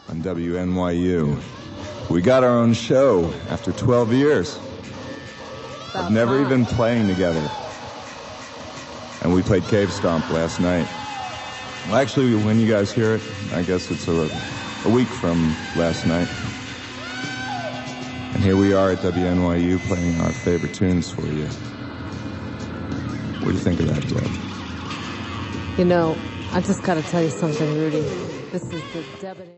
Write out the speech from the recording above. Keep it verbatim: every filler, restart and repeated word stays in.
on W N Y U. We got our own show after twelve years of never even playing together. And we played Cave Stomp last night. Well, actually, when you guys hear it, I guess it's a, a week from last night. And here we are at W N Y U playing our favorite tunes for you. What do you think of that, Deb? You know, I just gotta tell you something, Rudy. This is the debonair.